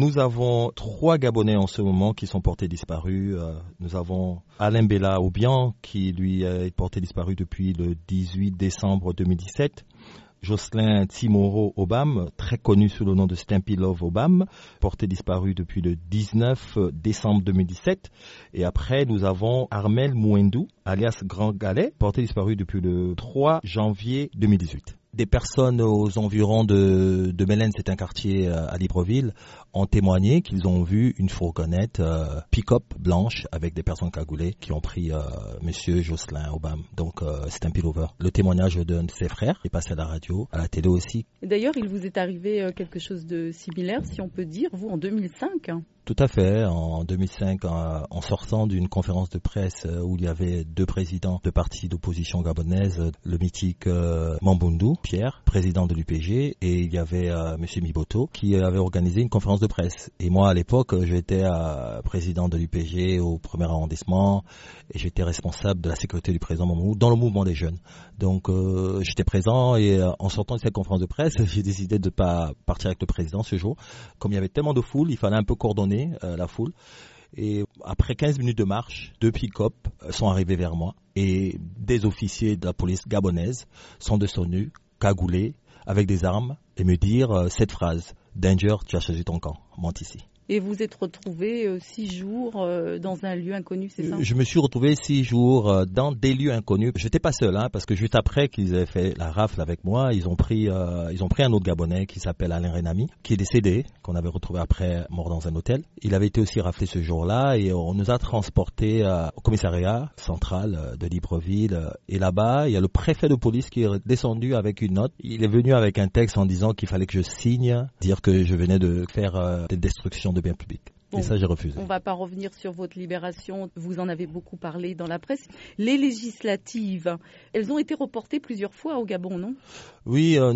Nous avons 3 Gabonais en ce moment qui sont portés disparus. Nous avons Alain Bella Obian qui lui est porté disparu depuis le 18 décembre 2017. Jocelyn Timoro Obam, très connu sous le nom de Stampy Love Obam, porté disparu depuis le 19 décembre 2017. Et après, nous avons Armel Mouendou, alias Grand Galet, porté disparu depuis le 3 janvier 2018. Des personnes aux environs de Mélène, c'est un quartier à Libreville, ont témoigné qu'ils ont vu une fourgonnette pick-up blanche avec des personnes cagoulées qui ont pris Monsieur Jocelyn Obam. Donc c'est un pilover. Le témoignage d'un de ses frères est passé à la radio, à la télé aussi. D'ailleurs, il vous est arrivé quelque chose de similaire, si on peut dire, vous, en 2005. Tout à fait. En 2005, en sortant d'une conférence de presse où il y avait 2 présidents de partis d'opposition gabonaise, le mythique Mambundu, Pierre, président de l'UPG, et il y avait M. Miboto qui avait organisé une conférence de presse. Et moi, à l'époque, j'étais président de l'UPG au 1er arrondissement et j'étais responsable de la sécurité du président Mambundu dans le mouvement des jeunes. Donc, j'étais présent et en sortant de cette conférence de presse, j'ai décidé de ne pas partir avec le président ce jour. Comme il y avait tellement de foule, il fallait un peu coordonner la foule. Et après 15 minutes de marche, 2 pick-up sont arrivés vers moi et des officiers de la police gabonaise sont descendus, cagoulés, avec des armes et me dire cette phrase: Danger, tu as choisi ton camp, monte ici. Et vous êtes retrouvé 6 jours dans un lieu inconnu, c'est ça? Je me suis retrouvé 6 jours dans des lieux inconnus. J'étais pas seul, parce que juste après qu'ils aient fait la rafle avec moi, ils ont pris un autre Gabonais qui s'appelle Alain Renami, qui est décédé, qu'on avait retrouvé après mort dans un hôtel. Il avait été aussi raflé ce jour-là et on nous a transportés au commissariat central de Libreville. Et là-bas, il y a le préfet de police qui est descendu avec une note. Il est venu avec un texte en disant qu'il fallait que je signe, dire que je venais de faire des destructions de biens publics. Bon, et ça, j'ai refusé. On ne va pas revenir sur votre libération. Vous en avez beaucoup parlé dans la presse. Les législatives, elles ont été reportées plusieurs fois au Gabon, non? Oui, nous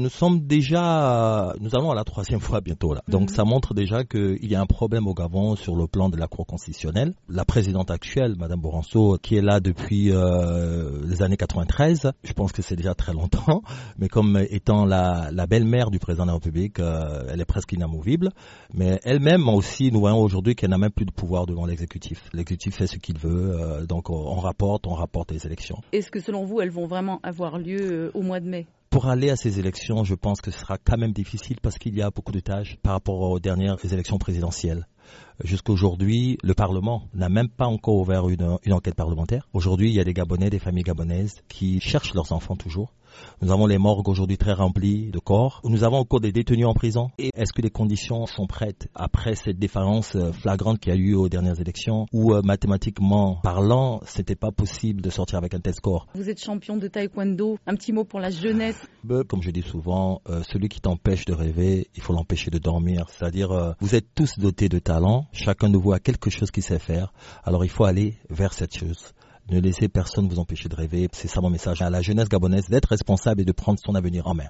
allons à la 3e fois bientôt là. Donc ça montre déjà qu'il y a un problème au Gabon sur le plan de la Cour constitutionnelle. La présidente actuelle, Madame Boranso, qui est là depuis les années 93, je pense que c'est déjà très longtemps, mais comme étant la belle-mère du président de la République, elle est presque inamovible. Mais elle-même aussi, nous voyons aujourd'hui qu'elle n'a même plus de pouvoir devant l'exécutif. L'exécutif fait ce qu'il veut, donc on rapporte les élections. Est-ce que selon vous, elles vont vraiment avoir lieu au mois de mai? Pour aller à ces élections, je pense que ce sera quand même difficile parce qu'il y a beaucoup de tâches par rapport aux dernières élections présidentielles. Jusqu'à aujourd'hui, le Parlement n'a même pas encore ouvert une enquête parlementaire. Aujourd'hui, il y a des Gabonais, des familles gabonaises qui cherchent leurs enfants toujours. Nous avons les morgues aujourd'hui très remplies de corps. Nous avons encore des détenus en prison. Et est-ce que les conditions sont prêtes après cette défaillance flagrante qu'il y a eu aux dernières élections où mathématiquement parlant, c'était pas possible de sortir avec un tel score? Vous êtes champion de taekwondo. Un petit mot pour la jeunesse. Comme je dis souvent, celui qui t'empêche de rêver, il faut l'empêcher de dormir. C'est-à-dire, vous êtes tous dotés de talent. Chacun de vous a quelque chose qu'il sait faire. Alors il faut aller vers cette chose. Ne laissez personne vous empêcher de rêver. C'est ça mon message à la jeunesse gabonaise, d'être responsable et de prendre son avenir en main.